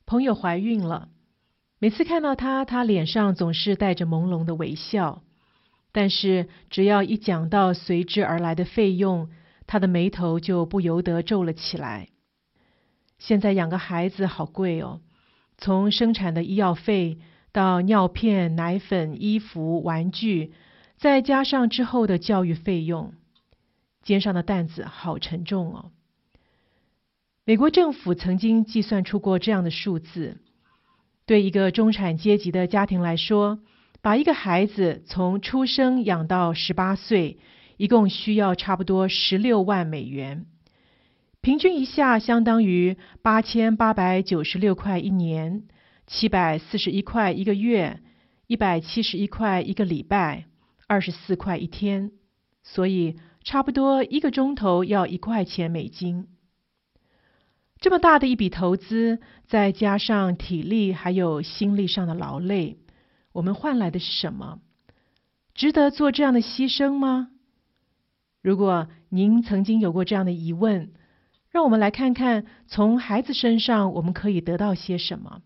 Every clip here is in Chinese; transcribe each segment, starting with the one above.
朋友怀孕了，每次看到她脸上总是带着朦胧的微笑，但是只要一讲到随之而来的费用，她的眉头就不由得皱了起来。现在养个孩子好贵哦，从生产的医药费到尿片、奶粉、衣服、玩具，再加上之后的教育费用，肩上的担子好沉重哦。美国政府曾经计算出过这样的数字，对一个中产阶级的家庭来说，把一个孩子从出生养到18岁，一共需要差不多16万美元，平均一下相当于8896块一年，741块一个月，171块一个礼拜，24块一天，所以差不多1个钟头要1块钱美金。这么大的一笔投资，再加上体力还有心力上的劳累，我们换来的是什么？值得做这样的牺牲吗？如果您曾经有过这样的疑问，让我们来看看从孩子身上我们可以得到些什么。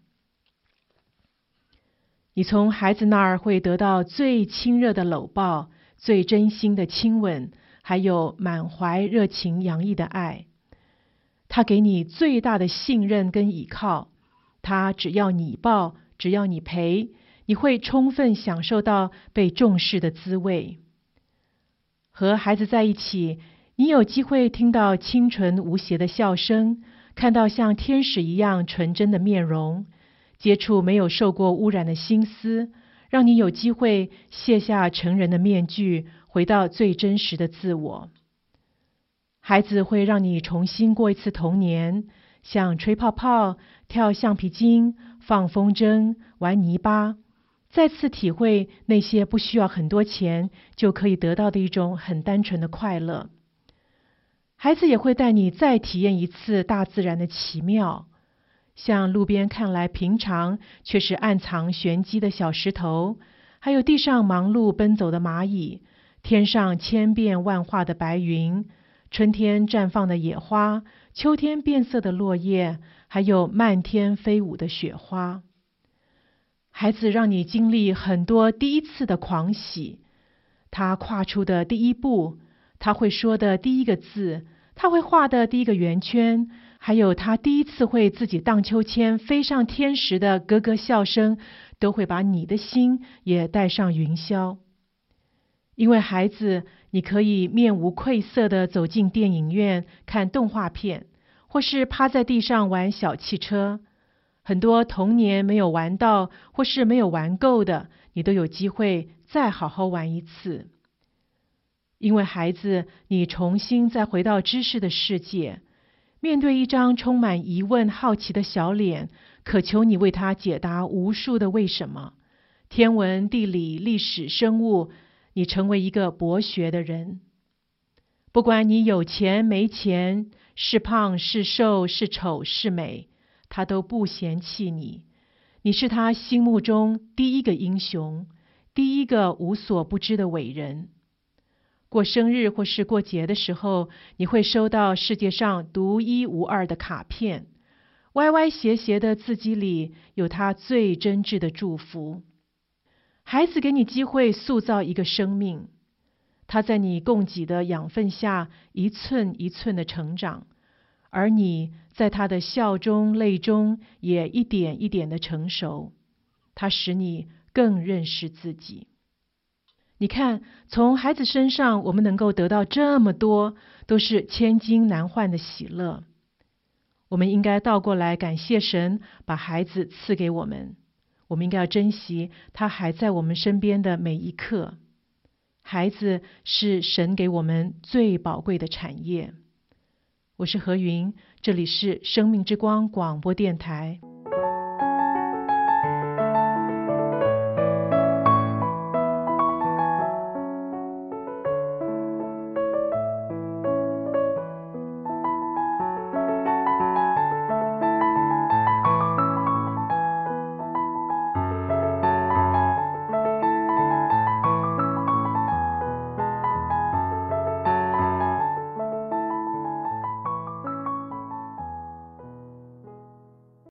你从孩子那儿会得到最亲热的搂抱，最真心的亲吻，还有满怀热情洋溢的爱。他给你最大的信任跟依靠，他只要你抱，只要你陪，你会充分享受到被重视的滋味。和孩子在一起，你有机会听到清纯无邪的笑声，看到像天使一样纯真的面容，接触没有受过污染的心思，让你有机会卸下成人的面具，回到最真实的自我。孩子会让你重新过一次童年，像吹泡泡、跳橡皮筋、放风筝、玩泥巴，再次体会那些不需要很多钱就可以得到的一种很单纯的快乐。孩子也会带你再体验一次大自然的奇妙，像路边看来平常却是暗藏玄机的小石头，还有地上忙碌奔走的蚂蚁，天上千变万化的白云，春天绽放的野花，秋天变色的落叶，还有漫天飞舞的雪花。孩子让你经历很多第一次的狂喜，他跨出的第一步，他会说的第一个字，他会画的第一个圆圈，还有他第一次会自己荡秋千飞上天时的咯咯笑声，都会把你的心也带上云霄。因为孩子，你可以面无愧色地走进电影院看动画片，或是趴在地上玩小汽车。很多童年没有玩到或是没有玩够的，你都有机会再好好玩一次。因为孩子，你重新再回到知识的世界，面对一张充满疑问好奇的小脸，渴求你为他解答无数的为什么。天文、地理、历史、生物，你成为一个博学的人。不管你有钱没钱，是胖是瘦，是丑是美，他都不嫌弃你。你是他心目中第一个英雄，第一个无所不知的伟人。过生日或是过节的时候，你会收到世界上独一无二的卡片，歪歪斜斜的字迹里有他最真挚的祝福。孩子给你机会塑造一个生命，他在你供给的养分下一寸一寸的成长，而你在他的笑中泪中也一点一点的成熟。他使你更认识自己。你看，从孩子身上我们能够得到这么多，都是千金难换的喜乐。我们应该倒过来感谢神，把孩子赐给我们。我们应该要珍惜他还在我们身边的每一刻。孩子是神给我们最宝贵的产业。我是何云，这里是生命之光广播电台。